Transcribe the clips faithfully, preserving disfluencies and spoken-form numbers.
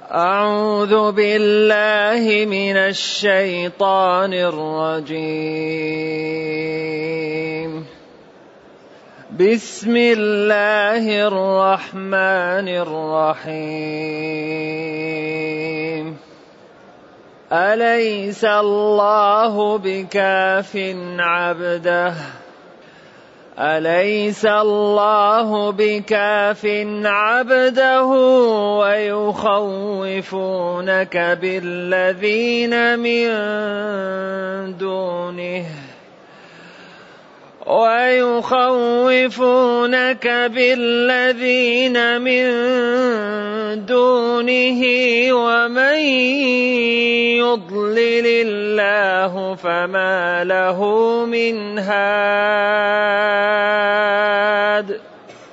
أعوذ بالله من الشيطان الرجيم. بسم الله الرحمن الرحيم. أليس الله بكاف عبده أليس الله بكاف عبده ويخوفونك بالذين من دونه ويخوفونك بالذين من دونه ومن يضلل الله فما له من هاد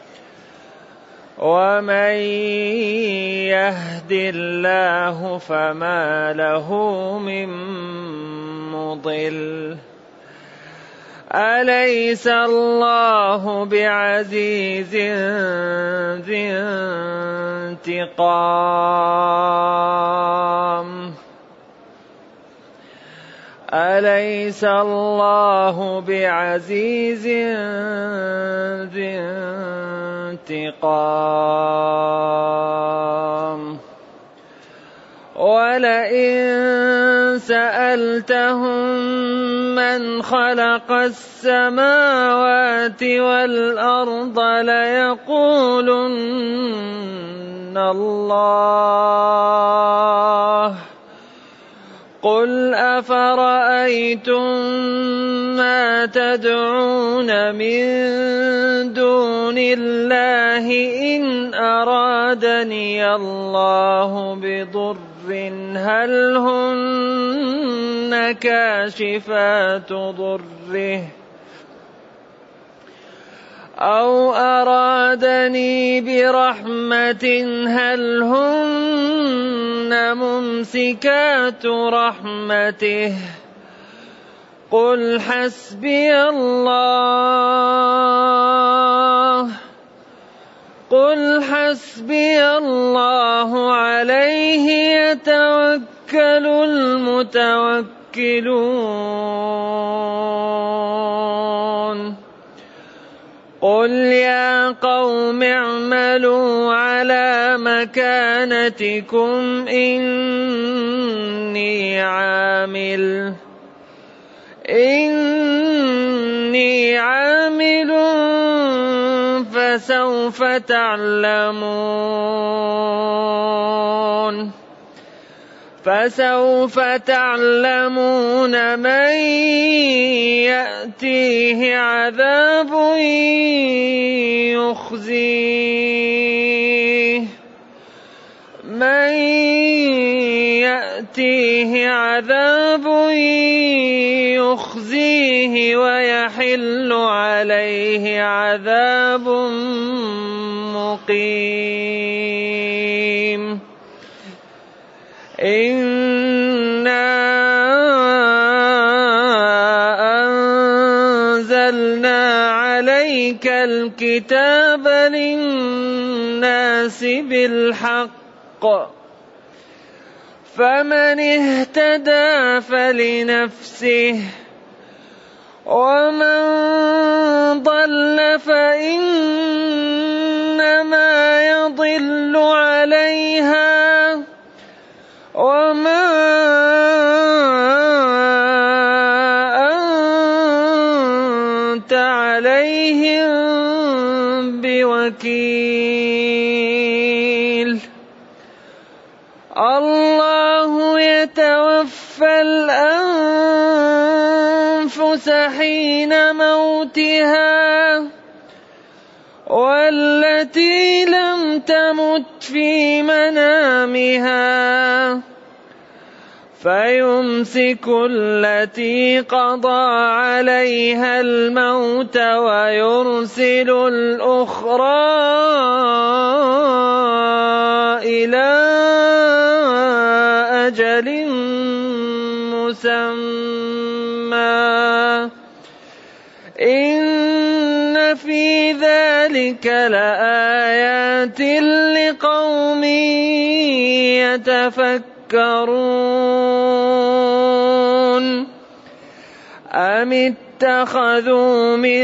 ومن يهد الله فما له من مضل. أليس الله بعزيز ذي انتقام أليس الله بعزيز ذي انتقام ولئن سألتهم من خلق السماوات والأرض ليقولن الله قل أفرأيتم ما تدعون من دون الله إن أرادني الله بضر هل هن كاشفات ضره أو أرادني برحمة هل هن ممسكات رحمته قل حسبي الله قل حسبي الله عليه يتوكل المتوكلون قل يا قوم اعملوا على مكانتكم إني عامل إني عامل فسوف تعلمون فسوف تعلمون من يأتيه عذاب يخزيه من يأتيه عذاب يخزيه ويحل عليه عذاب مقيم إنا أنزلنا عليك الكتاب للناس بالحق فمن اهتدى فلنفسه ومن ضل فإنما يضل عليها وما أنت عليهم بوكيل الله يتوفى الأنفس حين موتها والتي لم تمت في منامها فيمسك التي قضى عليها الموت ويرسل الأخرى إلى أجل مسمى إن في ذلك لآيات لقوم يتفكرون أم اتخذوا من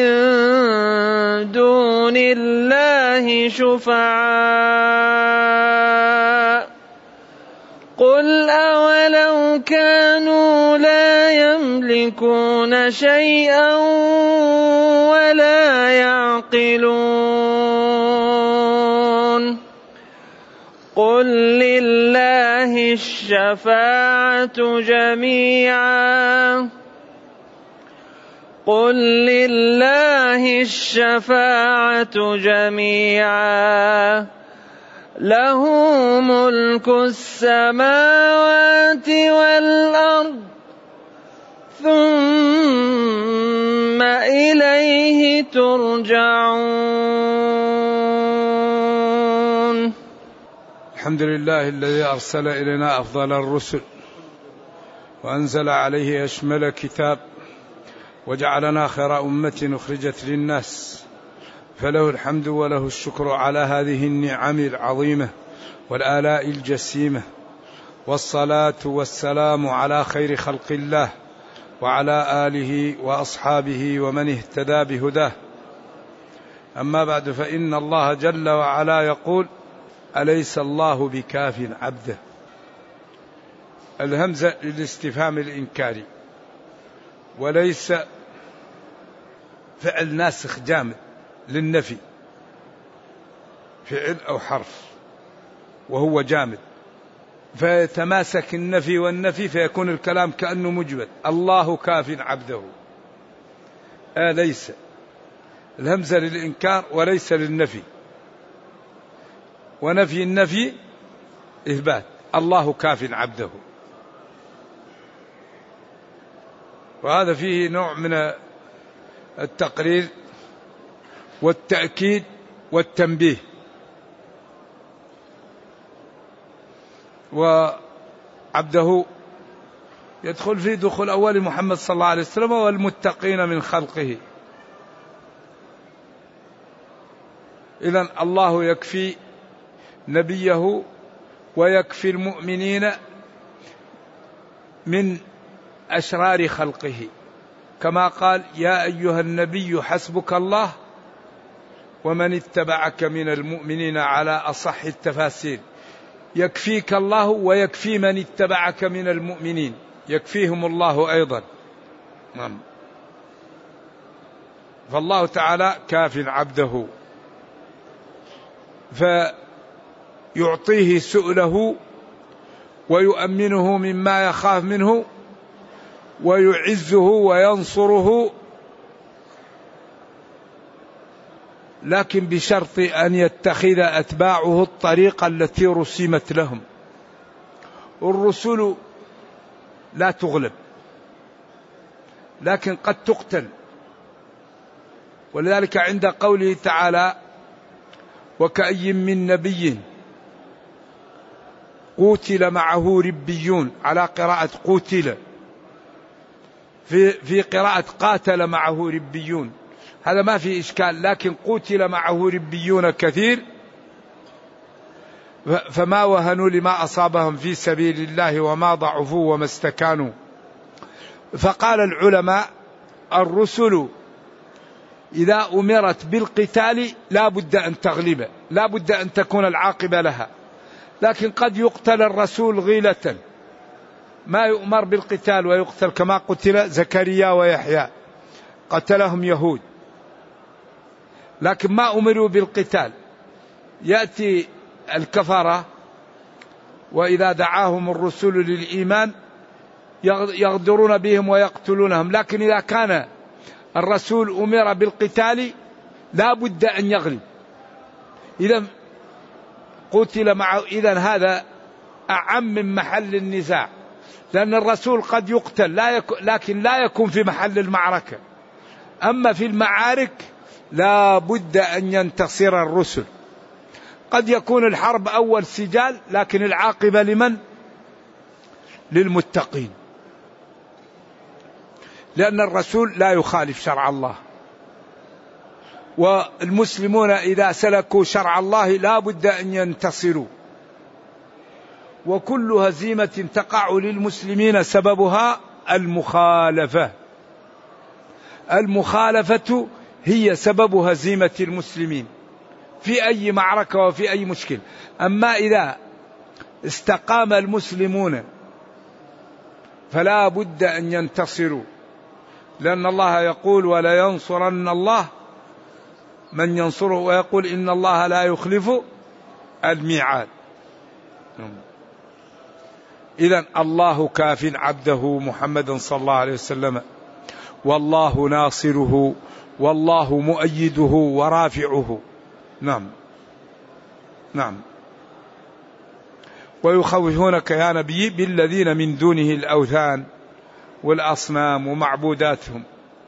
دون الله شفعاء قل أولو كانوا لا يملكون شيئا ولا يعقلون قل لله الشفاعة جميعا قل لله الشفاعة جميعا له ملك السماوات والأرض ثم إليه ترجعون. الحمد لله الذي أرسل إلينا أفضل الرسل وأنزل عليه أشمل كتاب وجعلنا خير أمة أخرجت للناس، فله الحمد وله الشكر على هذه النعم العظيمة والآلاء الجسيمة، والصلاة والسلام على خير خلق الله وعلى آله وأصحابه ومن اهتدى بهداه. أما بعد، فإن الله جل وعلا يقول: أليس الله بكاف عبده. الهمزة للاستفهام الإنكاري، وليس فعل ناسخ جامد للنفي، فعل أو حرف وهو جامد، فيتماسك النفي والنفي فيكون الكلام كأنه مجمد. الله كاف عبده. أليس الهمزة للإنكار وليس للنفي، ونفي النفي إثبات. الله كاف عبده، وهذا فيه نوع من التقرير والتأكيد والتنبيه. وعبده يدخل في دخول أول محمد صلى الله عليه وسلم والمتقين من خلقه. إذن الله يكفي نبيه ويكفي المؤمنين من أشرار خلقه، كما قال: يا أيها النبي حسبك الله ومن اتبعك من المؤمنين، على أصح التفاسير. يكفيك الله ويكفي من اتبعك من المؤمنين، يكفيهم الله أيضا. نعم. فالله تعالى كاف عبده، فيعطيه سؤله ويؤمنه مما يخاف منه ويعزه وينصره، لكن بشرط أن يتخذ أتباعه الطريقة التي رسمت لهم. الرسل لا تغلب، لكن قد تقتل. ولذلك عند قوله تعالى: وكأي من نبي قوتل معه ربيون، على قراءة قوتل، في في قراءة قاتل معه ربيون، هذا ما في إشكال، لكن قوتل معه ربيون كثير، فما وهنوا لما أصابهم في سبيل الله وما ضعفوا وما استكانوا. فقال العلماء: الرسل إذا أمرت بالقتال لا بد أن تغلب، لا بد أن تكون العاقبة لها، لكن قد يقتل الرسول غيلة، ما يؤمر بالقتال ويقتل، كما قتل زكريا ويحيى، قتلهم يهود، لكن ما أمروا بالقتال. يأتي الكفرة وإذا دعاهم الرسل للإيمان يغدرون بهم ويقتلونهم، لكن إذا كان الرسول أمر بالقتال لا بد أن يغلب. إذا قتل معه، إذا هذا أعم من محل النزاع، لأن الرسول قد يقتل لا يك... لكن لا يكون في محل المعركة. أما في المعارك لا بد أن ينتصر الرسل. قد يكون الحرب أول سجال، لكن العاقبة لمن؟ للمتقين، لأن الرسول لا يخالف شرع الله. والمسلمون إذا سلكوا شرع الله لا بد أن ينتصروا، وكل هزيمة تقع للمسلمين سببها المخالفة. المخالفة هي سبب هزيمة المسلمين في أي معركة وفي أي مشكل. أما إذا استقام المسلمون فلا بد أن ينتصروا، لأن الله يقول ولا ينصرن الله من ينصره، ويقول إن الله لا يخلف الميعاد. إذن الله كاف عبده محمد صلى الله عليه وسلم، والله ناصره والله مؤيده ورافعه. نعم نعم. ويخوفونك يا نبي بالذين من دونه الأوثان والأصنام ومعبوداتهم.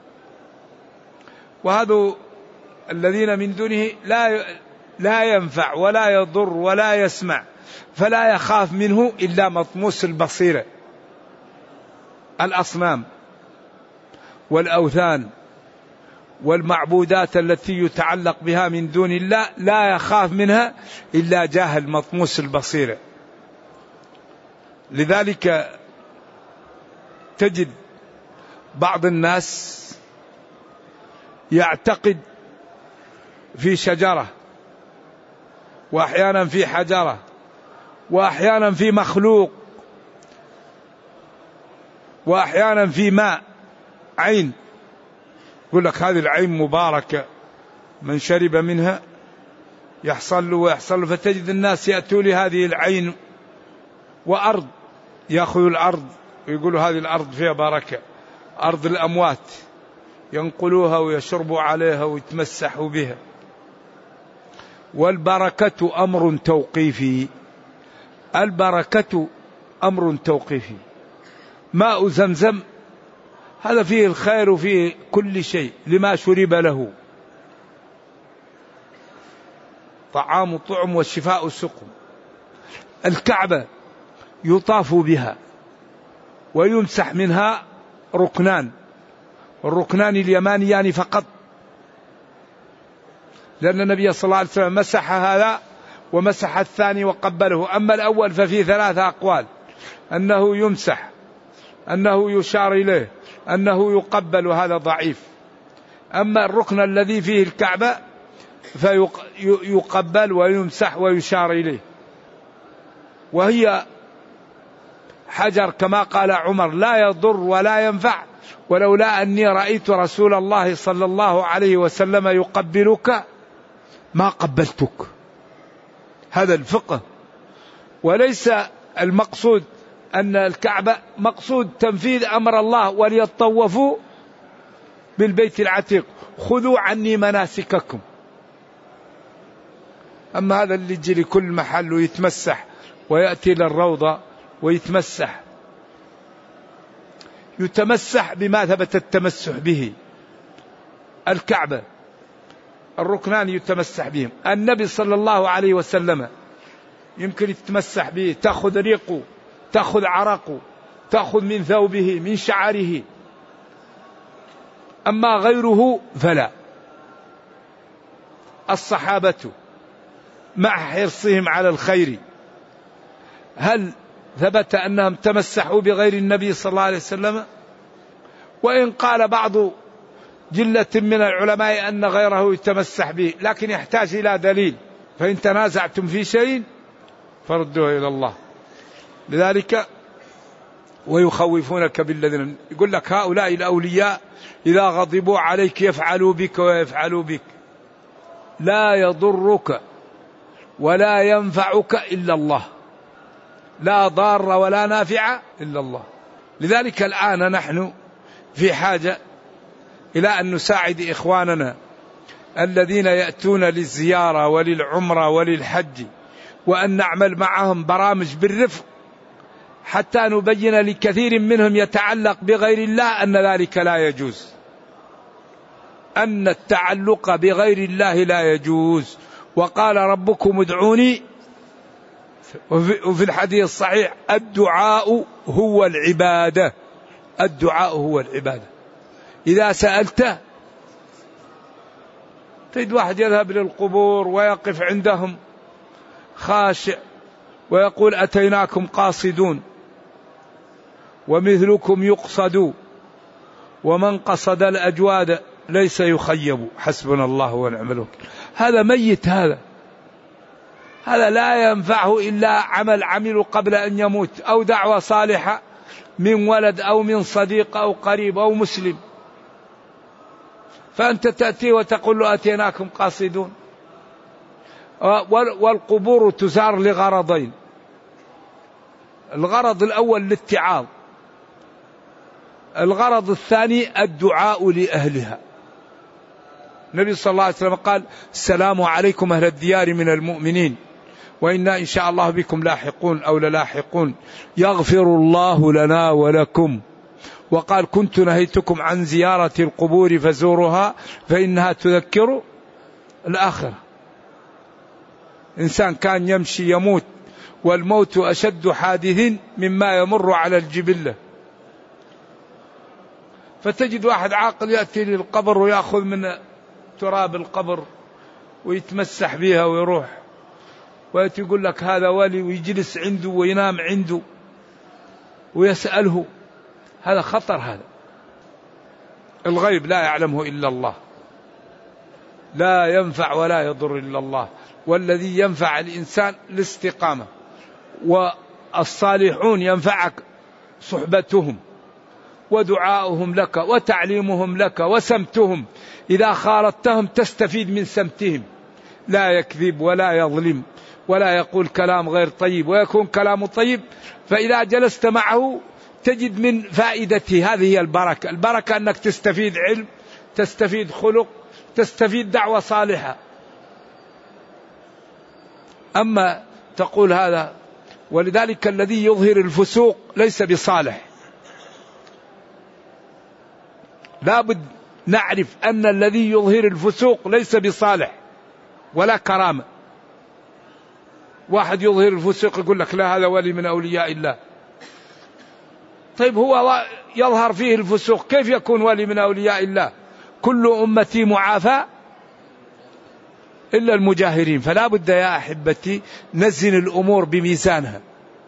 وهذا الذين من دونه لا لا ينفع ولا يضر ولا يسمع، فلا يخاف منه إلا مطموس البصيرة. الأصنام والأوثان والمعبودات التي يتعلق بها من دون الله لا يخاف منها إلا جاهل مطموس البصيرة. لذلك تجد بعض الناس يعتقد في شجرة، وأحيانا في حجرة، وأحيانا في مخلوق، وأحيانا في ماء، عين، يقول لك هذه العين مباركة من شرب منها يحصل له ويحصل له. فتجد الناس يأتوا لهذه العين، وأرض يأخذوا الأرض ويقولوا هذه الأرض فيها بركة، أرض الأموات، ينقلوها ويشربوا عليها ويتمسحوا بها. والبركة أمر توقيفي، البركة أمر توقيفي. ماء زمزم هذا فيه الخير وفيه كل شيء لما شرب له، طعام طعم والشفاء سقم. الكعبة يطاف بها ويمسح منها ركنان، الركنان اليمانيان فقط، لأن النبي صلى الله عليه وسلم مسح هذا ومسح الثاني وقبله. أما الأول ففيه ثلاثة أقوال، أنه يمسح، أنه يشار إليه، أنه يقبل، هذا ضعيف. أما الركن الذي فيه الكعبة فيقبل ويمسح ويشار إليه، وهي حجر كما قال عمر لا يضر ولا ينفع، ولولا أني رأيت رسول الله صلى الله عليه وسلم يقبلك ما قبلتك. هذا الفقه. وليس المقصود أن الكعبة مقصود تنفيذ أمر الله، وليطوفوا بالبيت العتيق، خذوا عني مناسككم. أما هذا اللي يجي لكل محل ويتمسح ويأتي للروضة ويتمسح، يتمسح بما ثبت التمسح به. الكعبة الركنان يتمسح بهم، النبي صلى الله عليه وسلم يمكن يتمسح به، تأخذ ريقه، تأخذ عرقه، تأخذ من ثوبه، من شعره. أما غيره فلا. الصحابة مع حرصهم على الخير هل ثبت أنهم تمسحوا بغير النبي صلى الله عليه وسلم؟ وإن قال بعض جلة من العلماء أن غيره يتمسح به، لكن يحتاج إلى دليل. فإن تنازعتم في شيء فردوه إلى الله. لذلك ويخوفونك بالذين، يقول لك هؤلاء الأولياء إذا غضبوا عليك يفعلوا بك ويفعلوا بك، لا يضرك ولا ينفعك إلا الله، لا ضار ولا نافع إلا الله. لذلك الآن نحن في حاجة إلى أن نساعد إخواننا الذين يأتون للزيارة وللعمرة وللحج، وأن نعمل معهم برامج بالرفق حتى نبين لكثير منهم يتعلق بغير الله أن ذلك لا يجوز، أن التعلق بغير الله لا يجوز. وقال ربكم ادعوني، وفي الحديث الصحيح الدعاء هو العبادة، الدعاء هو العبادة. إذا سألت تجد واحد يذهب للقبور ويقف عندهم خاشع ويقول أتيناكم قاصدون ومثلكم يقصد ومن قصد الأجواد ليس يخيب حسبنا الله ونعم الوكيل. هذا ميت، هذا هذا لا ينفعه إلا عمل عمله قبل أن يموت أو دعوة صالحة من ولد أو من صديق أو قريب أو مسلم. فأنت تأتي وتقول له أتيناكم قاصدون. والقبور تزار لغرضين: الغرض الأول الاتعاظ، الغرض الثاني الدعاء لأهلها. النبي صلى الله عليه وسلم قال: السلام عليكم أهل الديار من المؤمنين وإنا إن شاء الله بكم لاحقون أو للاحقون يغفر الله لنا ولكم. وقال: كنت نهيتكم عن زيارة القبور فزورها فإنها تذكر الآخرة. إنسان كان يمشي يموت والموت أشد حادث مما يمر على الجبلة. فتجد واحد عاقل يأتي للقبر ويأخذ من تراب القبر ويتمسح بها ويروح ويأتي يقول لك هذا ولي، ويجلس عنده وينام عنده ويسأله. هذا خطر. هذا الغيب لا يعلمه إلا الله، لا ينفع ولا يضر إلا الله. والذي ينفع الإنسان الاستقامة، والصالحون ينفعك صحبتهم ودعاؤهم لك وتعليمهم لك وسمتهم. إذا خالطتهم تستفيد من سمتهم، لا يكذب ولا يظلم ولا يقول كلام غير طيب ويكون كلامه طيب. فإذا جلست معه تجد من فائدته. هذه هي البركة. البركة أنك تستفيد علم، تستفيد خلق، تستفيد دعوة صالحة. أما تقول هذا، ولذلك الذي يظهر الفسوق ليس بصالح. لابد نعرف أن الذي يظهر الفسوق ليس بصالح ولا كرامة. واحد يظهر الفسوق يقول لك لا هذا ولي من أولياء الله. طيب هو يظهر فيه الفسوق كيف يكون ولي من أولياء الله؟ كل أمتي معافى إلا المجاهرين. فلا بد يا أحبتي نزن الأمور بميزانها.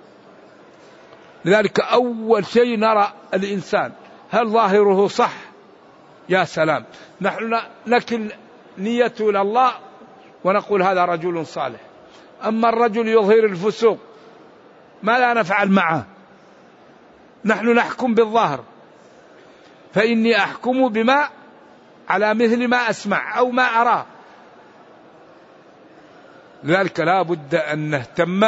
لذلك أول شيء نرى الإنسان هل ظاهره صح؟ يا سلام، نحن نكل نيته لله ونقول هذا رجل صالح. أما الرجل يظهر الفسوق ما لا نفعل معه. نحن نحكم بالظاهر، فإني أحكم بما على مثل ما أسمع أو ما أراه. لذلك لا بد أن نهتم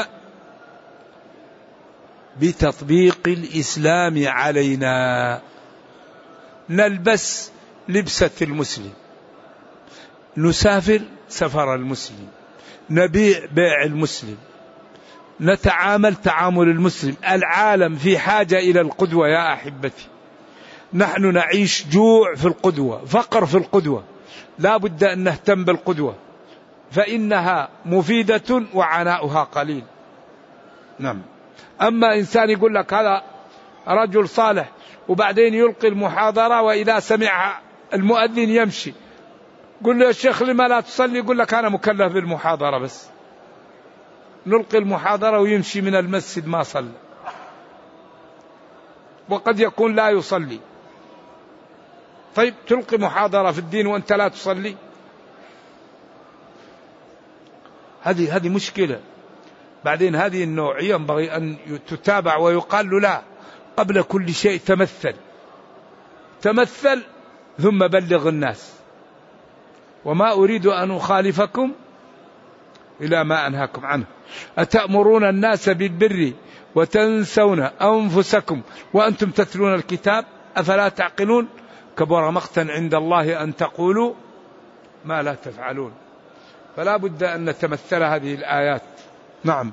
بتطبيق الإسلام علينا. نلبس لبسة المسلم، نسافر سفر المسلم، نبيع بيع المسلم، نتعامل تعامل المسلم. العالم في حاجة إلى القدوة يا أحبتي. نحن نعيش جوع في القدوة، فقر في القدوة. لا بد أن نهتم بالقدوة، فإنها مفيدة وعناؤها قليل. نعم. أما إنسان يقول لك هذا رجل صالح وبعدين يلقي المحاضرة وإذا سمع المؤذن يمشي، قل له يا شيخ لما لا تصلي؟ يقول لك أنا مكلف بالمحاضرة بس. نلقي المحاضرة ويمشي من المسجد ما صلى، وقد يكون لا يصلي. طيب تلقي محاضرة في الدين وأنت لا تصلي؟ هذه هذه مشكلة. بعدين هذه النوعية ينبغي أن تتابع ويقال له لا، قبل كل شيء تمثل تمثل ثم بلغ الناس. وما أريد أن أخالفكم إلى ما أنهاكم عنه. أتأمرون الناس بالبر وتنسون أنفسكم وأنتم تتلون الكتاب أفلا تعقلون؟ كبر مقتا عند الله أن تقولوا ما لا تفعلون. فلا بد أن نتمثل هذه الآيات. نعم.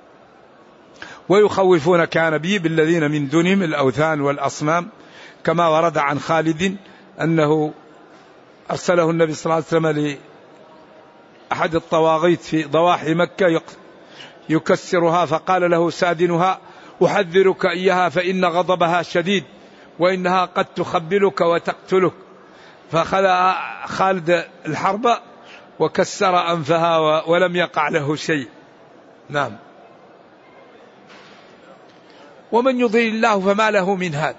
ويخوفونك يا نبي بالذين من دونهم الأوثان والأصنام، كما ورد عن خالد أنه أرسله النبي صلى الله عليه وسلم لأحد الطواغيت في ضواحي مكة يكسرها، فقال له سادنها أحذرك إياها فإن غضبها شديد وإنها قد تخبلك وتقتلك. فأخذ خالد الحرب وكسر أنفها ولم يقع له شيء. نعم. ومن يضلل الله فما له من هاد.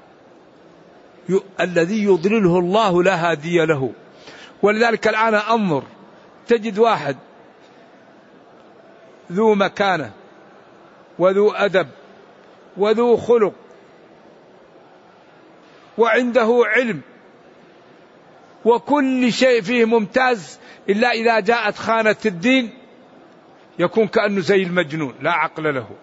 الذي يضلله الله لا هادي له. ولذلك الآن أنظر تجد واحد ذو مكانة وذو أدب وذو خلق وعنده علم وكل شيء فيه ممتاز، إلا إذا جاءت خانة الدين يكون كأنه زي المجنون لا عقل له.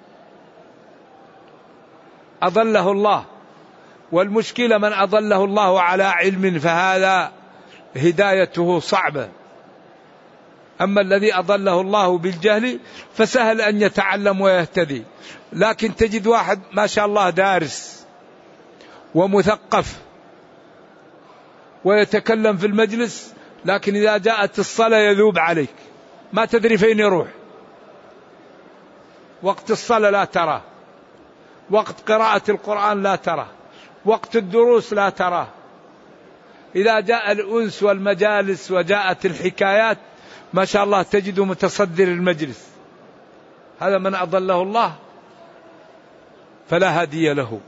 أضله الله. والمشكلة من أضله الله على علم فهذا هدايته صعبة. أما الذي أضله الله بالجهل فسهل أن يتعلم ويهتدي. لكن تجد واحد ما شاء الله دارس ومثقف ويتكلم في المجلس، لكن إذا جاءت الصلاة يذوب عليك، ما تدري فين يروح. وقت الصلاة لا تراه، وقت قراءة القرآن لا تراه، وقت الدروس لا تراه. إذا جاء الأنس والمجالس وجاءت الحكايات ما شاء الله تجده متصدر المجلس. هذا من أضله الله فلا هادي له.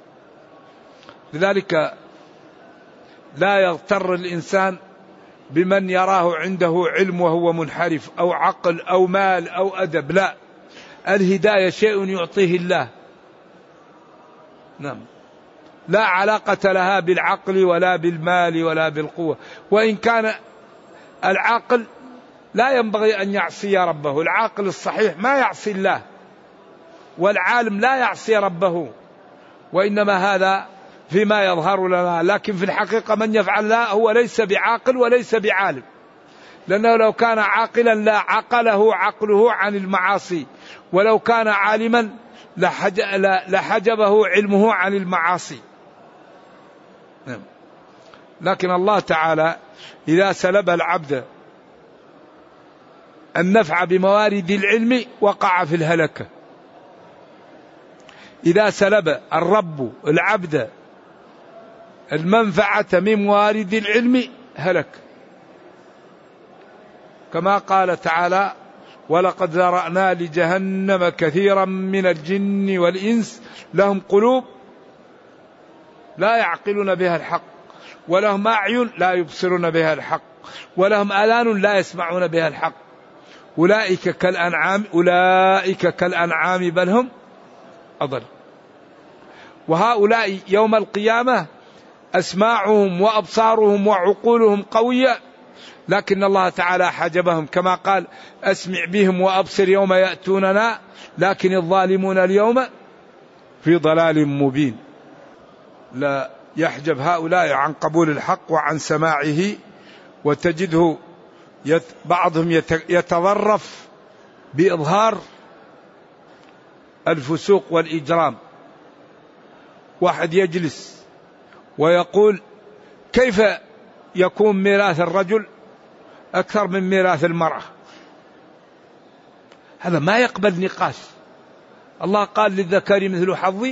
لذلك لا يغتر الإنسان بمن يراه عنده علم وهو منحرف أو عقل أو مال أو أدب. لا، الهداية شيء يعطيه الله. نعم. لا علاقة لها بالعقل ولا بالمال ولا بالقوة. وإن كان العاقل لا ينبغي أن يعصي ربه، العاقل الصحيح ما يعصي الله، والعالم لا يعصي ربه، وإنما هذا فيما يظهر لنا. لكن في الحقيقة من يفعل لا هو ليس بعاقل وليس بعالم، لأنه لو كان عاقلا لا عقله عقله عن المعاصي، ولو كان عالما لحجبه علمه عن المعاصي. لكن الله تعالى إذا سلب العبد النفع بموارد العلم وقع في الهلكة. إذا سلب الرب العبد المنفعة من موارد العلم هلك، كما قال تعالى: ولقد ذرأنا لجهنم كثيرا من الجن والإنس لهم قلوب لا يعقلون بها الحق، ولهم أعين لا يبصرون بها الحق، ولهم آذان لا يسمعون بها الحق، أولئك كالأنعام أولئك كالأنعام بل هم أضل. وهؤلاء يوم القيامة أسماعهم وأبصارهم وعقولهم قوية، لكن الله تعالى حجبهم، كما قال: أسمع بهم وأبصر يوم يأتوننا لكن الظالمون اليوم في ضلال مبين. لا يحجب هؤلاء عن قبول الحق وعن سماعه، وتجده يت بعضهم يتظرف بإظهار الفسوق والإجرام. واحد يجلس ويقول: كيف يكون ميراث الرجل أكثر من ميراث المرأة؟ هذا ما يقبل نقاش. الله قال: للذكر مثل حظ.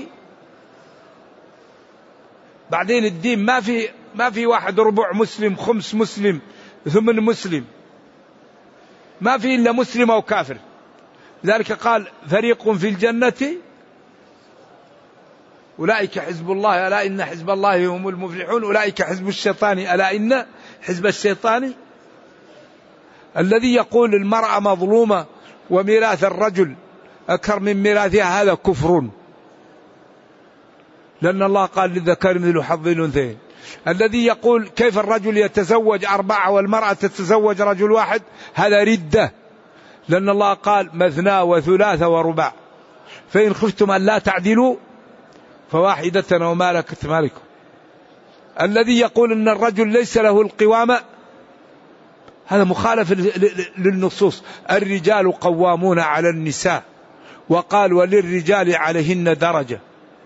بعدين الدين ما في ما في واحد ربع مسلم، خمس مسلم، ثمن مسلم، ما في إلا مسلم أو كافر. لذلك قال: فريق في الجنة أولئك حزب الله ألا إن حزب الله هم المفلحون، أولئك حزب الشيطان ألا إن حزب الشيطان. الذي يقول المرأة مظلومة وميراث الرجل أكثر من ميراثها هذا كفر، لأن الله قال: للذكر مثل حظ الأنثيين. الذي يقول كيف الرجل يتزوج أربعة والمرأة تتزوج رجل واحد هذا ردة، لأن الله قال: مثنى وثلاث ورباع، فإن خفتم أن لا تعدلوا فواحدة وما ملكت مالكم. الذي يقول أن الرجل ليس له القوامة هذا مخالف للنصوص: الرجال قوامون على النساء، وقال: وللرجال عليهن درجة.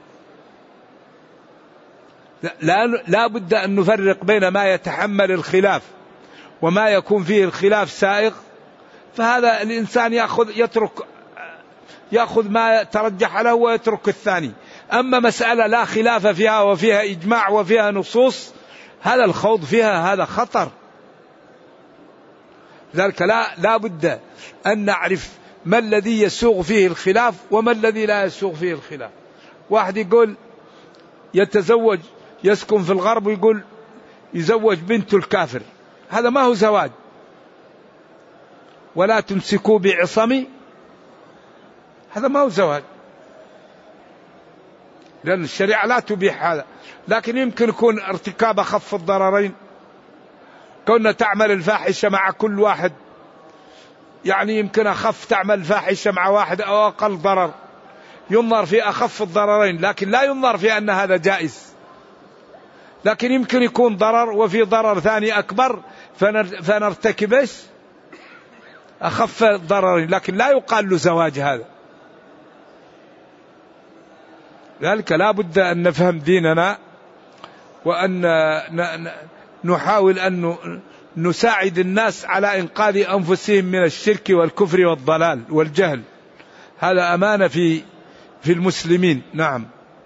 لا, لا بد أن نفرق بين ما يتحمل الخلاف وما يكون فيه الخلاف سائغ، فهذا الإنسان يأخذ يترك يأخذ ما ترجح له ويترك الثاني. أما مسألة لا خلاف فيها وفيها إجماع وفيها نصوص، هذا الخوض فيها هذا خطر. ذلك لا, لا بد أن نعرف ما الذي يسوغ فيه الخلاف وما الذي لا يسوغ فيه الخلاف. واحد يقول يتزوج يسكن في الغرب ويقول يزوج بنته الكافر، هذا ما هو زواج. ولا تمسكوا بعصمي، هذا ما هو زواج، لأن الشريعة لا تبيح هذا. لكن يمكن يكون ارتكاب أخف الضررين، كنا تعمل الفاحشة مع كل واحد، يعني يمكن أخف تعمل فاحشة مع واحد أو أقل ضرر، ينظر في أخف الضررين، لكن لا ينظر في أن هذا جائز. لكن يمكن يكون ضرر وفي ضرر ثاني أكبر فنرتكبش أخف الضررين، لكن لا يقال له زواج هذا. ذلك لا بد أن نفهم ديننا، وأن نحاول أن نساعد الناس على إنقاذ أنفسهم من الشرك والكفر والضلال والجهل. هذا أمانة في في المسلمين. نعم.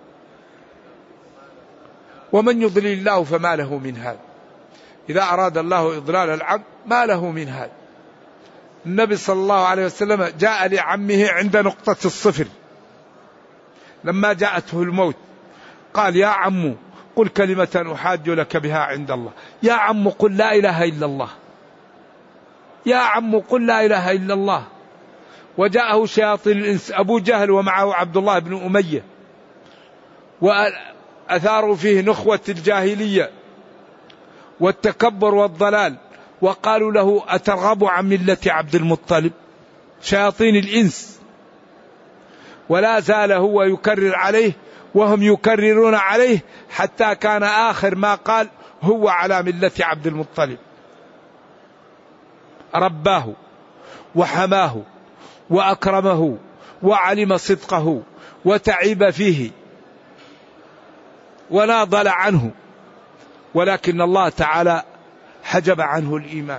ومن يضلل الله فما له من هاد. إذا أراد الله إضلال العبد ما له من هاد. النبي صلى الله عليه وسلم جاء لعمه عند نقطة الصفر لما جاءته الموت، قال يا عم قل كلمة أحاج لك بها عند الله، يا عم قل لا إله إلا الله، يا عم قل لا إله إلا الله. وجاءه شياطين الإنس أبو جهل ومعه عبد الله بن أمية، وأثاروا فيه نخوة الجاهلية والتكبر والضلال، وقالوا له أترغب عن ملة عبد المطلب، شياطين الإنس. ولا زال هو يكرر عليه وهم يكررون عليه، حتى كان آخر ما قال هو على ملة عبد المطلب. رباه وحماه وأكرمه وعلم صدقه وتعب فيه وناضل عنه، ولكن الله تعالى حجب عنه الإيمان.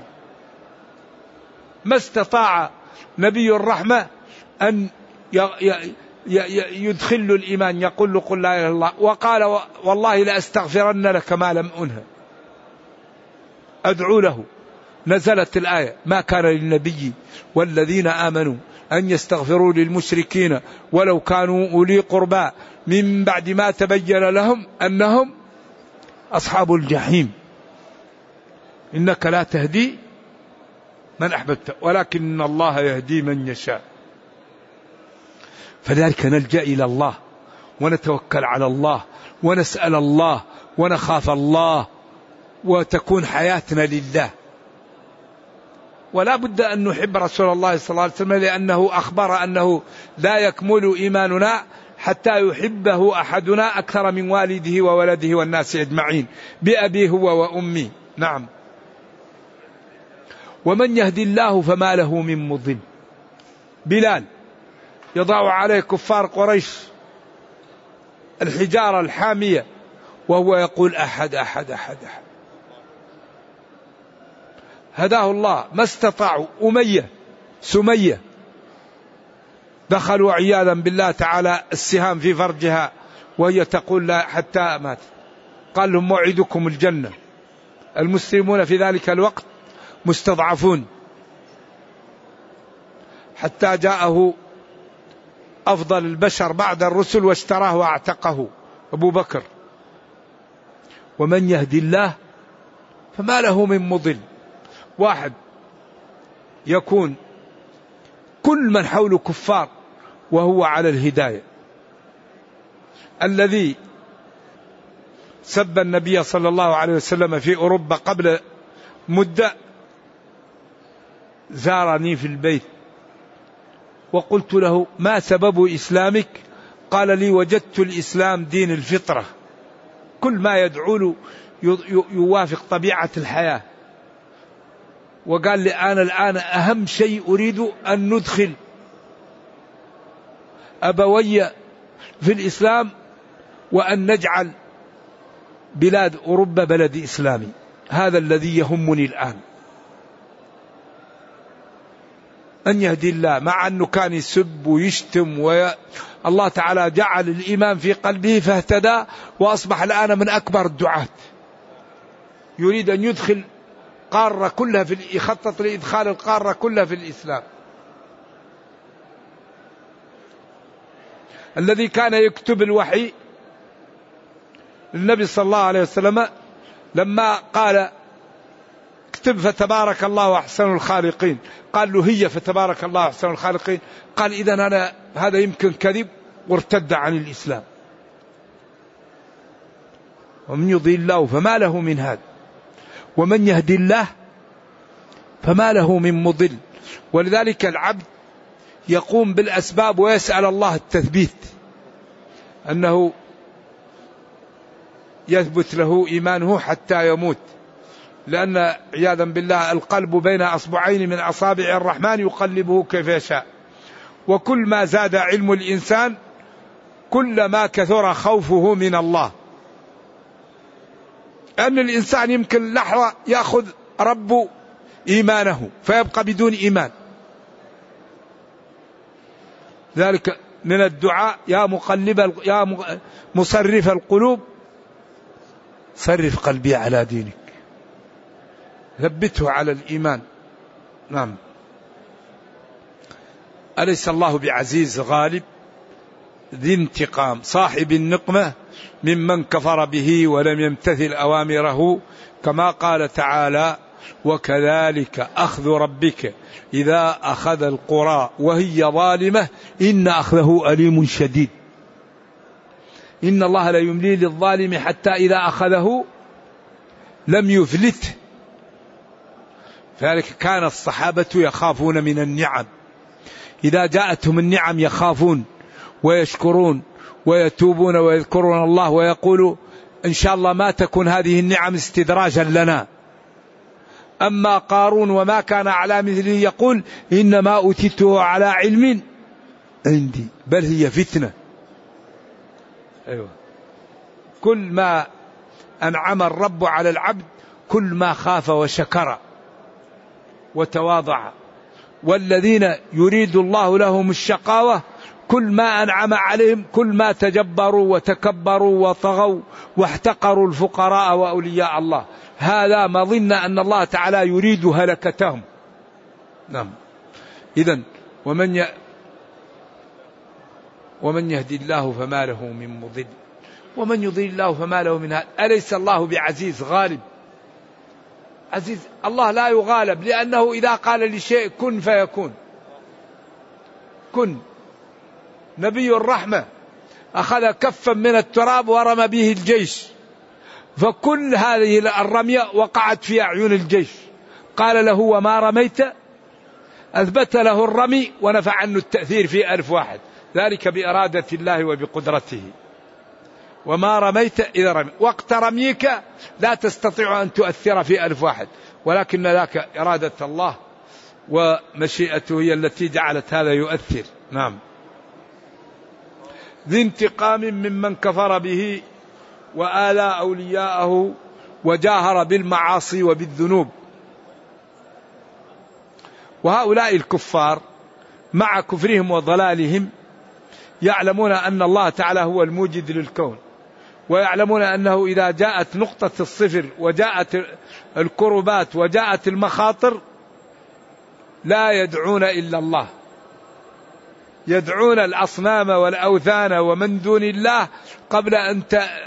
ما استطاع نبي الرحمة أن يدخل الإيمان، يقول له قل لا إله إلا الله، وقال والله لأستغفرن لك ما لم أنه أدعو له. نزلت الآية ما كان للنبي والذين آمنوا أن يستغفروا للمشركين ولو كانوا أولي قربى من بعد ما تبين لهم أنهم أصحاب الجحيم. إنك لا تهدي من أحببت ولكن الله يهدي من يشاء. فذلك نلجأ إلى الله ونتوكل على الله ونسأل الله ونخاف الله، وتكون حياتنا لله. ولا بد أن نحب رسول الله صلى الله عليه وسلم، لأنه أخبر أنه لا يكمل إيماننا حتى يحبه أحدنا أكثر من والده وولده والناس أجمعين، بأبي هو وأمي. نعم. ومن يهدي الله فما له من مضل. بلال يضع عليه كفار قريش الحجارة الحامية وهو يقول أحد أحد أحد أحد. هداه الله. ما استطاعوا. أمية سمية دخلوا عياذا بالله تعالى السهام في فرجها وهي تقول لا حتى مات. قال لهم موعدكم الجنة. المسلمون في ذلك الوقت مستضعفون، حتى جاءه أفضل البشر بعد الرسل واشتراه واعتقه أبو بكر. ومن يهدي الله فما له من مضل. واحد يكون كل من حوله كفار وهو على الهداية. الذي سب النبي صلى الله عليه وسلم في أوروبا قبل مدة زارني في البيت وقلت له ما سبب إسلامك؟ قال لي وجدت الإسلام دين الفطرة، كل ما يدعو له يوافق طبيعة الحياة. وقال لي أنا الآن أهم شيء أريد أن ندخل أبوي في الإسلام وأن نجعل بلاد أوروبا بلد إسلامي. هذا الذي يهمني الآن، أن يهدي الله. مع أنه كان يسب ويشتم وي... الله تعالى جعل الإيمان في قلبه فاهتدى وأصبح الآن من أكبر الدعاة. يريد أن يدخل قارة كلها في يخطط لإدخال القارة كلها في الإسلام. الذي كان يكتب الوحي النبي صلى الله عليه وسلم لما قال اكتب فتبارك الله أحسن الخالقين، قال له هي فتبارك الله أحسن الخالقين، قال إذن أنا هذا يمكن كذب، وارتد عن الإسلام. ومن يضل الله فما له من هاد، ومن يهدي الله فما له من مضل. ولذلك العبد يقوم بالأسباب ويسأل الله التثبيت، أنه يثبت له إيمانه حتى يموت، لأن عياذا بالله القلب بين أصبعين من أصابع الرحمن يقلبه كيف يشاء. وكل ما زاد علم الإنسان كلما كثر خوفه من الله. أن الإنسان يمكن لحظة يأخذ رب إيمانه فيبقى بدون إيمان. ذلك من الدعاء يا مقلب يا مصرف القلوب صرف قلبي على دينك، ثبته على الإيمان. نعم. أليس الله بعزيز غالب ذي انتقام صاحب النقمة ممن كفر به ولم يمتثل أوامره، كما قال تعالى وكذلك أخذ ربك إذا أخذ القرى وهي ظالمة إن أخذه أليم شديد. إن الله لا يملي للظالم حتى إذا أخذه لم يفلته. فذلك كان الصحابة يخافون من النعم، إذا جاءتهم النعم يخافون ويشكرون ويتوبون ويذكرون الله ويقولوا إن شاء الله ما تكون هذه النعم استدراجا لنا. أما قارون وما كان على مثله يقول إنما أوتيته على علم عندي بل هي فتنة. أيوة. كل ما أنعم الرب على العبد كل ما خاف وشكر وتواضع. والذين يريد الله لهم الشقاوة كل ما أنعم عليهم كل ما تجبروا وتكبروا وطغوا واحتقروا الفقراء وأولياء الله. هذا ما ظن أن الله تعالى يريد هلكتهم. نعم. إذن ومن ي... ومن يهدي الله فما له من مضل ومن يضل الله فما له من هاد. أليس الله بعزيز غالب؟ عزيز الله لا يغالب، لأنه إذا قال لشيء كن فيكون. كن. نبي الرحمة أخذ كفا من التراب ورمى به الجيش، فكل هذه الرمية وقعت في أعين الجيش. قال له وما رميت، أثبت له الرمي ونفع عنه التأثير في ألف واحد، ذلك بإرادة الله وبقدرته. وما رميت إذا رمي، وقت رميك لا تستطيع أن تؤثر في ألف واحد، ولكن ذاك إرادة الله ومشيئته هي التي جعلت هذا يؤثر. نعم. ذي انتقام ممن كفر به وآلى أولياءه وجاهر بالمعاصي وبالذنوب. وهؤلاء الكفار مع كفرهم وضلالهم يعلمون أن الله تعالى هو الموجد للكون، ويعلمون أنه إذا جاءت نقطة الصفر وجاءت الكربات وجاءت المخاطر لا يدعون إلا الله، يدعون الأصنام والأوثان ومن دون الله قبل أن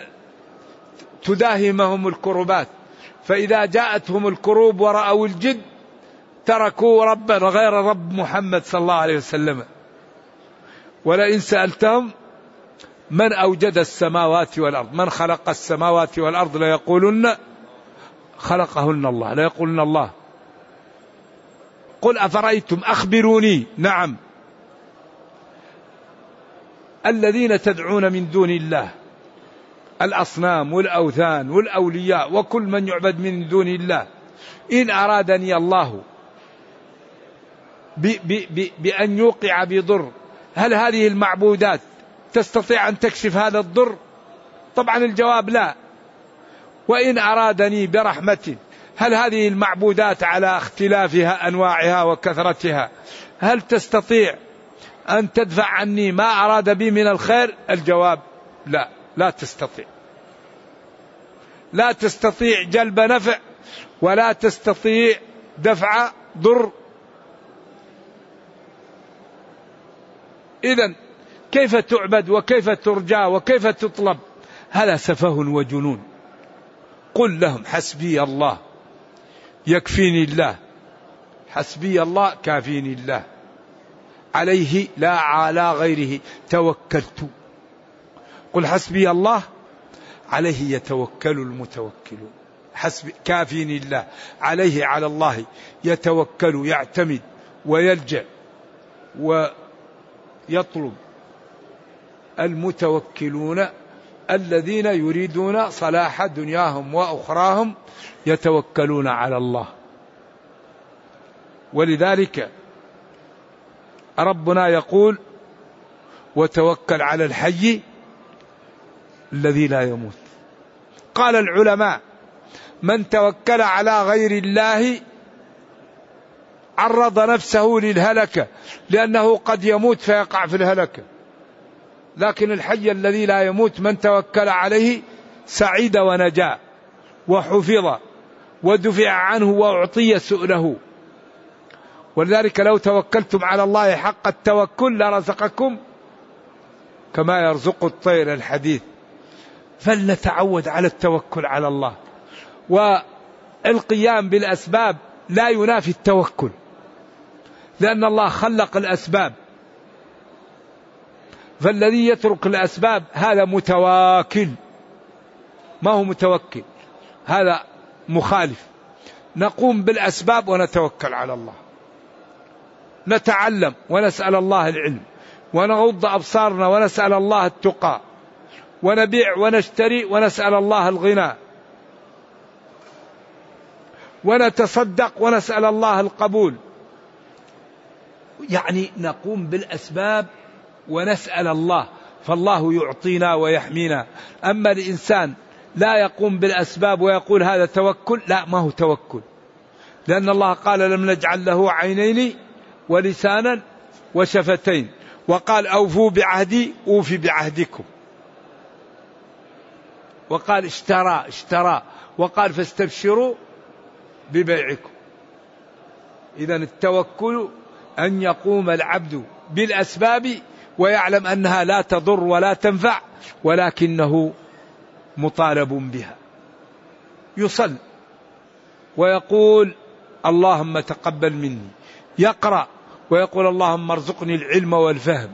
تداهمهم الكربات. فإذا جاءتهم الكروب ورأوا الجد تركوا ربا غير رب محمد صلى الله عليه وسلم. ولئن سألتهم من أوجد السماوات والأرض، من خلق السماوات والأرض، ليقولن خلقهن الله، ليقولن الله. قل أفرأيتم، أخبروني. نعم. الذين تدعون من دون الله، الأصنام والأوثان والأولياء وكل من يعبد من دون الله، إن أرادني الله بأن يوقع بضر، هل هذه المعبودات تستطيع أن تكشف هذا الضر؟ طبعا الجواب لا. وإن أرادني برحمة، هل هذه المعبودات على اختلافها أنواعها وكثرتها هل تستطيع أن تدفع عني ما أراد بي من الخير؟ الجواب لا، لا تستطيع. لا تستطيع جلب نفع ولا تستطيع دفع ضر. إذن كيف تعبد وكيف ترجى وكيف تطلب؟ هذا سفه وجنون. قل لهم حسبي الله يكفيني الله، حسبي الله كافيني الله، عليه لا على غيره توكلت. قل حسبي الله، عليه يتوكل المتوكلون. حسبي كافيني الله، عليه على الله يتوكل يعتمد ويلجأ ويطلب المتوكلون الذين يريدون صلاح دنياهم وأخراهم يتوكلون على الله. ولذلك ربنا يقول وتوكل على الحي الذي لا يموت. قال العلماء من توكل على غير الله عرض نفسه للهلكة، لأنه قد يموت فيقع في الهلكة. لكن الحي الذي لا يموت من توكل عليه سعيد ونجا وحفظ ودفع عنه وأعطي سؤله. ولذلك لو توكلتم على الله حق التوكل لرزقكم كما يرزق الطير الحديث. فلنتعود على التوكل على الله. والقيام بالأسباب لا ينافي التوكل، لأن الله خلق الأسباب. فالذي يترك الأسباب هذا متواكل، ما هو متوكل، هذا مخالف. نقوم بالأسباب ونتوكل على الله، نتعلم ونسأل الله العلم، ونغض أبصارنا ونسأل الله التقى، ونبيع ونشتري ونسأل الله الغنى، ونتصدق ونسأل الله القبول. يعني نقوم بالأسباب ونسأل الله، فالله يعطينا ويحمينا. أما الإنسان لا يقوم بالأسباب ويقول هذا توكل، لا، ما هو توكل، لأن الله قال لم نجعل له عينين ولسانا وشفتين، وقال أوفوا بعهدي أوفي بعهدكم، وقال اشترى اشترى وقال فاستبشروا ببيعكم. إذن التوكل أن يقوم العبد بالأسباب ويعلم أنها لا تضر ولا تنفع، ولكنه مطالب بها. يصل ويقول اللهم تقبل مني، يقرأ ويقول اللهم ارزقني العلم والفهم،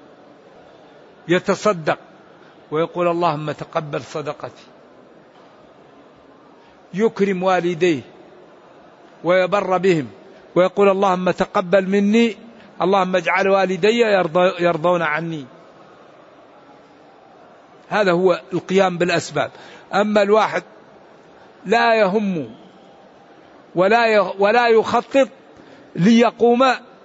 يتصدق ويقول اللهم تقبل صدقتي، يكرم والديه ويبر بهم ويقول اللهم تقبل مني، اللهم اجعل والدي يرضون عني. هذا هو القيام بالأسباب. أما الواحد لا يهم ولا ولا يخطط ليقوم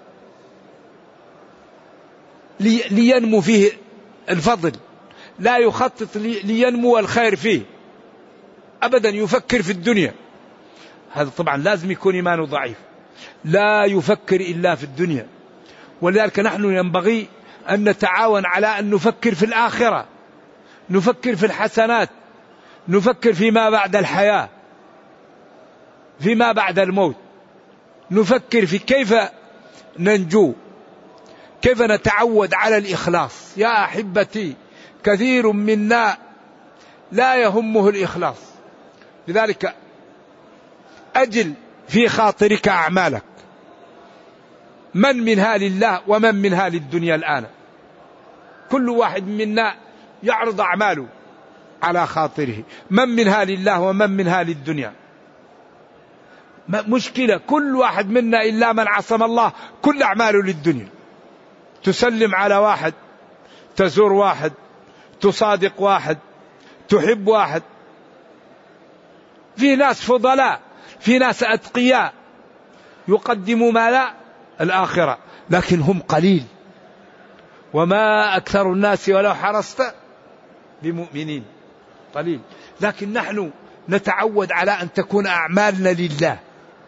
لينمو فيه الفضل، لا يخطط لينمو الخير فيه أبدا، يفكر في الدنيا، هذا طبعا لازم يكون إيمانه ضعيف، لا يفكر إلا في الدنيا. ولذلك نحن ينبغي أن نتعاون على أن نفكر في الآخرة، نفكر في الحسنات، نفكر فيما بعد الحياة، فيما بعد الموت، نفكر في كيف ننجو، كيف نتعود على الإخلاص. يا أحبتي كثير منا لا يهمه الإخلاص، لذلك أجل في خاطرك أعمالك، من منها لله ومن منها للدنيا. الآن كل واحد منا يعرض أعماله على خاطره، من منها لله ومن منها للدنيا. مشكلة كل واحد منا إلا من عصم الله كل أعماله للدنيا. تسلم على واحد، تزور واحد، تصادق واحد، تحب واحد. في ناس فضلاء، في ناس أتقياء يقدموا ما لا الآخرة، لكن هم قليل. وما أكثر الناس ولو حرصت بمؤمنين، قليل. لكن نحن نتعود على أن تكون أعمالنا لله،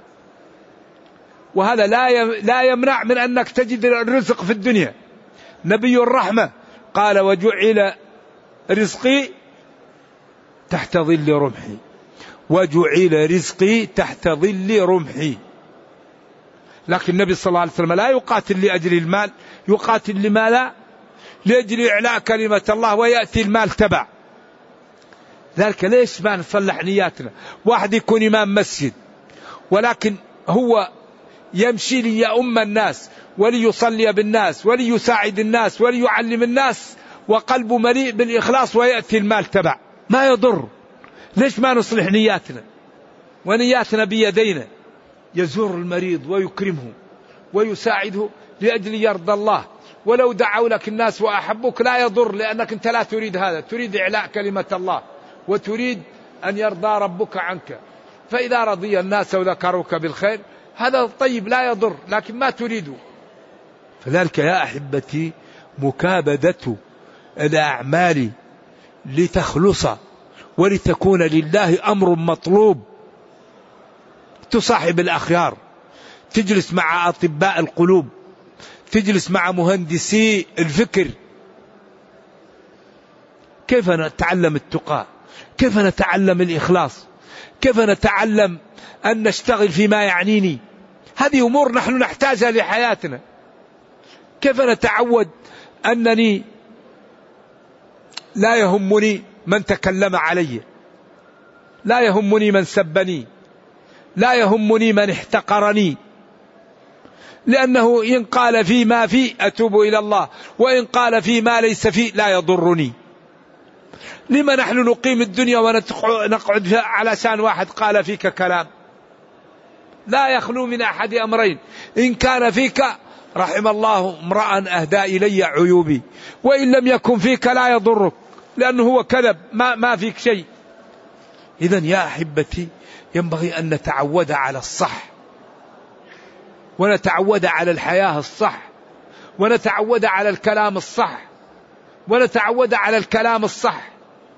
وهذا لا لا يمنع من أنك تجد الرزق في الدنيا. نبي الرحمة قال وجعل رزقي تحت ظل رمحي. وجعل رزقي تحت ظل رمحي. لكن النبي صلى الله عليه وسلم لا يقاتل لأجل المال، يقاتل لماذا؟ لأجل إعلاء كلمة الله، ويأتي المال تبع ذلك. ليش ما نصلح نياتنا؟ واحد يكون إمام مسجد ولكن هو يمشي ليؤم الناس وليصلي بالناس وليساعد الناس وليعلم الناس وقلبه مليء بالإخلاص، ويأتي المال تبع، ما يضر. ليش ما نصلح نياتنا؟ ونياتنا بيدينا، يزور المريض ويكرمه ويساعده لأجل يرضى الله. ولو دعوا لك الناس وأحبوك لا يضر، لأنك أنت لا تريد هذا، تريد إعلاء كلمة الله وتريد أن يرضى ربك عنك. فإذا رضي الناس وذكروك بالخير هذا طيب لا يضر، لكن ما تريده. فذلك يا أحبتي مكابدة الأعمال لتخلص ولتكون لله أمر مطلوب. تصاحب الأخيار، تجلس مع أطباء القلوب، تجلس مع مهندسي الفكر. كيف نتعلم التقى؟ كيف نتعلم الإخلاص؟ كيف نتعلم أن نشتغل فيما يعنيني؟ هذه أمور نحن نحتاجها لحياتنا. كيف نتعود أنني لا يهمني من تكلم علي، لا يهمني من سبني، لا يهمني من احتقرني، لأنه إن قال في ما في أتوب إلى الله، وإن قال في ما ليس فيه لا يضرني. لما نحن نقيم الدنيا ونقعد علشان واحد قال فيك كلام؟ لا يخلو من أحد أمرين: إن كان فيك رحم الله امرأ أهدى إلي عيوبي، وإن لم يكن فيك لا يضرك، لأنه هو كذب، ما, ما فيك شيء. إذن يا أحبتي ينبغي أن نتعود على الصح، ونتعود على الحياة الصح، ونتعود على الكلام الصح، ونتعود على الكلام الصح.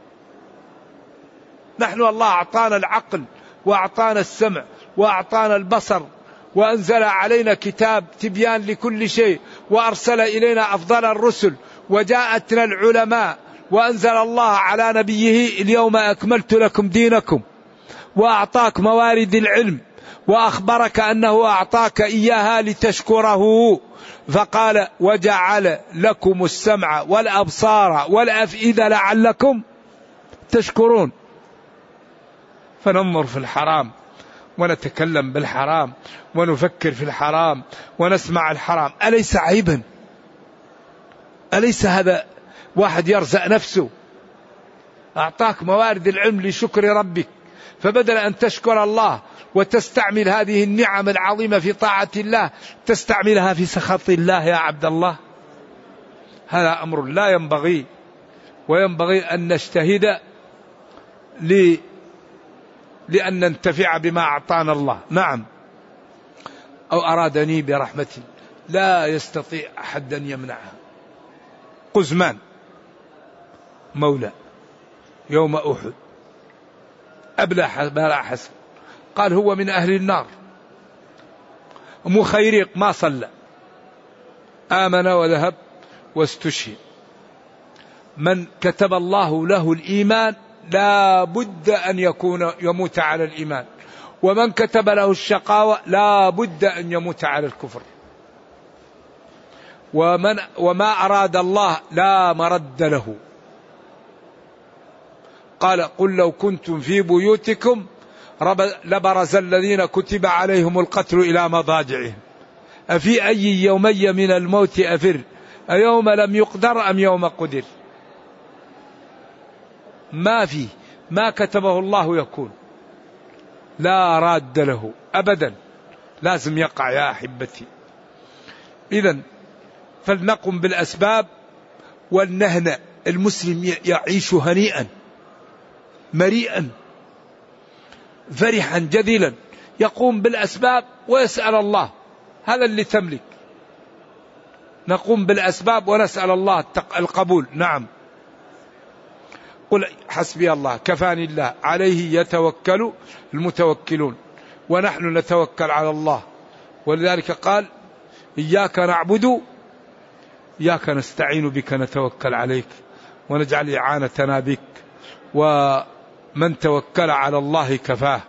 نحن الله أعطانا العقل وأعطانا السمع وأعطانا البصر، وأنزل علينا كتاب تبيان لكل شيء، وأرسل إلينا أفضل الرسل، وجاءتنا العلماء، وأنزل الله على نبيه: اليوم أكملت لكم دينكم، وأعطاك موارد العلم، وأخبرك أنه أعطاك إياها لتشكره، فقال: وجعل لكم السمع والأبصار والأفئدة لعلكم تشكرون. فننظر في الحرام ونتكلم بالحرام ونفكر في الحرام ونسمع الحرام، أليس عيبا؟ أليس هذا واحد يرزق نفسه؟ أعطاك موارد العلم لشكر ربك، فبدل أن تشكر الله وتستعمل هذه النعم العظيمة في طاعة الله تستعملها في سخط الله يا عبد الله. هذا أمر لا ينبغي، وينبغي أن نجتهد ل... لأن ننتفع بما أعطانا الله. نعم. أو أرادني برحمة لا يستطيع أحد أن يمنعها. قزمان مولى يوم أحد أبلى بلا حسن، قال هو من أهل النار. مخيرق ما صلى، آمن وذهب واستشهد. من كتب الله له الإيمان لا بد أن يكون يموت على الإيمان، ومن كتب له الشقاوة لا بد أن يموت على الكفر. ومن وما أراد الله لا مرد له. قال: قل لو كنتم في بيوتكم لبرز الذين كتب عليهم القتل إلى مضاجعهم أفي أي يومي من الموت أفر أيوم لم يقدر أم يوم قدر. ما في ما كتبه الله يكون، لا راد له أبدا، لازم يقع يا أحبتي. إذن فلنقم بالأسباب ولنهنأ. المسلم يعيش هنيئا مريئا فرحا جذلا، يقوم بالأسباب ويسأل الله، هذا اللي تملك. نقوم بالأسباب ونسأل الله القبول. نعم. قل حسبي الله كفاني الله عليه يتوكل المتوكلون، ونحن نتوكل على الله. ولذلك قال: إياك نعبد إياك نستعين بك نتوكل عليك ونجعل إعانتنا بك. من توكل على الله كفاه،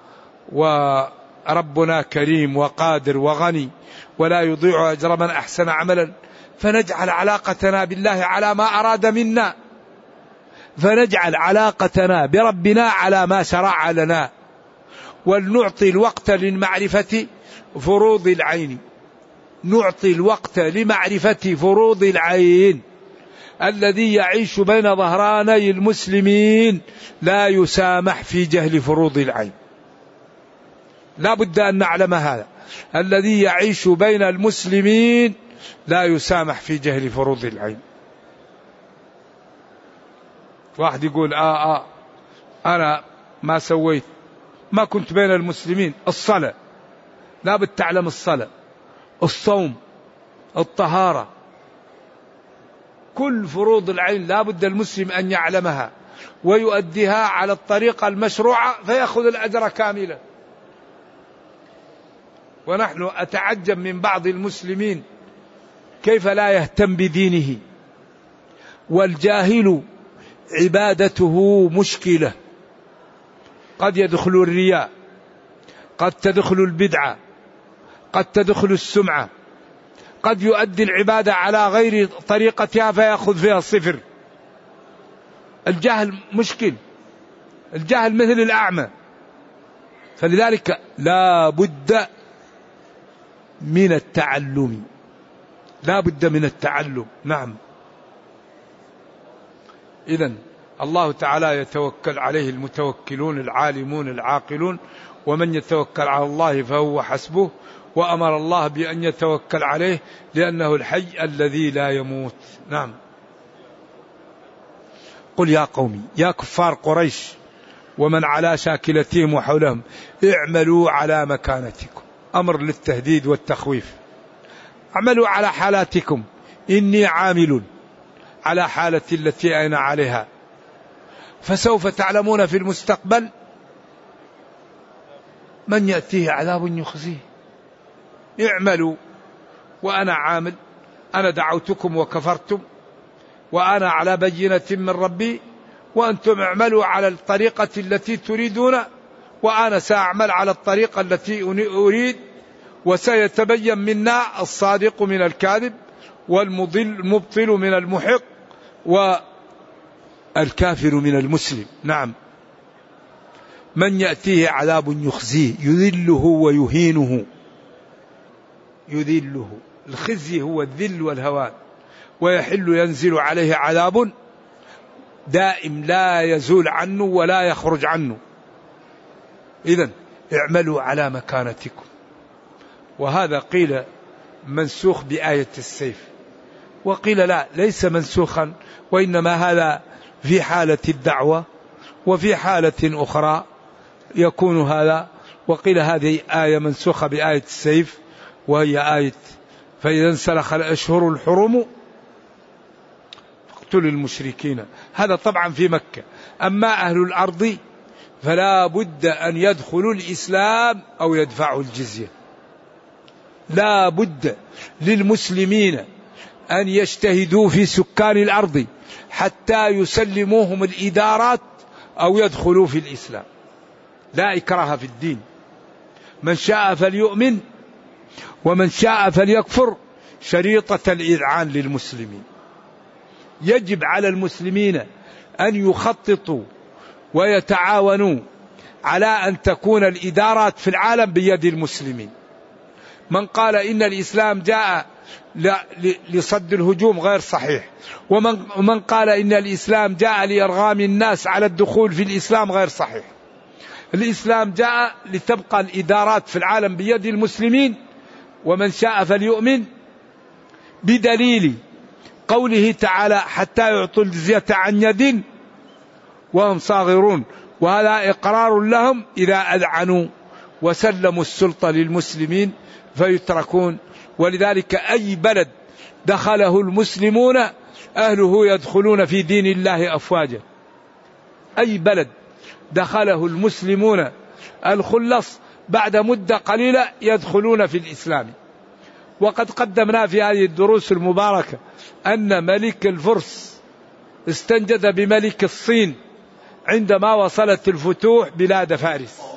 وربنا كريم وقادر وغني ولا يضيع أجر من أحسن عملا. فنجعل علاقتنا بالله على ما أراد منا، فنجعل علاقتنا بربنا على ما شرع لنا، ولنعطي الوقت للمعرفة فروض العين، نعطي الوقت لمعرفة فروض العين. الذي يعيش بين ظهراني المسلمين لا يسامح في جهل فروض العين، لا بد أن نعلم هذا. الذي يعيش بين المسلمين لا يسامح في جهل فروض العين. واحد يقول آه آه أنا ما سويت، ما كنت بين المسلمين. الصلاة لا بد تعلم، الصلاة، الصوم، الطهارة، كل فروض العين لا بد المسلم أن يعلمها ويؤديها على الطريقة المشروعة فيأخذ الأجر كاملا. ونحن أتعجب من بعض المسلمين كيف لا يهتم بدينه. والجاهل عبادته مشكلة، قد يدخل الرياء، قد تدخل البدعة، قد تدخل السمعة، قد يؤدي العبادة على غير طريقتها فيأخذ فيها الصفر. الجهل مشكل، الجهل مثل الأعمى. فلذلك لا بد من التعلم، لا بد من التعلم. نعم. إذن الله تعالى يتوكل عليه المتوكلون العالمون العاقلون، ومن يتوكل على الله فهو حسبه. وأمر الله بأن يتوكل عليه لأنه الحي الذي لا يموت. نعم. قل يا قومي، يا كفار قريش ومن على شاكلتهم وحولهم، اعملوا على مكانتكم، أمر للتهديد والتخويف. اعملوا على حالاتكم إني عامل على حالة التي أنا عليها، فسوف تعلمون في المستقبل من يأتيه عذاب يخزيه. اعملوا وأنا عامل، أنا دعوتكم وكفرتم وأنا على بينة من ربي، وأنتم اعملوا على الطريقة التي تريدون وأنا سأعمل على الطريقة التي أريد، وسيتبين منا الصادق من الكاذب والمضل المبطل من المحق والكافر من المسلم. نعم. من يأتيه عذاب يخزيه، يذله ويهينه. يذله، الخزي هو الذل والهوان، ويحل ينزل عليه عذاب دائم لا يزول عنه ولا يخرج عنه. إذن اعملوا على مكانتكم. وهذا قيل منسوخ بآية السيف، وقيل لا، ليس منسوخا، وإنما هذا في حالة الدعوة، وفي حالة أخرى يكون هذا. وقيل هذه آية منسوخة بآية السيف، وهي آية فإذا انسلخ الأشهر الحرم فاقتلوا المشركين. هذا طبعا في مكة. أما أهل الأرض فلا بد أن يدخلوا الإسلام أو يدفعوا الجزية. لا بد للمسلمين أن يجتهدوا في سكان الأرض حتى يسلموهم الإدارات أو يدخلوا في الإسلام. لا إكراه في الدين، من شاء فليؤمن ومن شاء فليكفر، شريطة الإذعان للمسلمين. يجب على المسلمين أن يخططوا ويتعاونوا على أن تكون الإدارات في العالم بيد المسلمين. من قال إن الإسلام جاء لصد الهجوم غير صحيح، ومن قال إن الإسلام جاء لإرغام الناس على الدخول في الإسلام غير صحيح. الإسلام جاء لتبقى الإدارات في العالم بيد المسلمين، ومن شاء فليؤمن، بدليل قوله تعالى حتى يعطوا الجزية عن يد وهم صاغرون. وهذا إقرار لهم إذا أذعنوا وسلموا السلطة للمسلمين فيتركون. ولذلك أي بلد دخله المسلمون أهله يدخلون في دين الله أفواجا. أي بلد دخله المسلمون الخلص بعد مدة قليلة يدخلون في الإسلام. وقد قدمنا في هذه الدروس المباركة أن ملك الفرس استنجد بملك الصين عندما وصلت الفتوح بلاد فارس.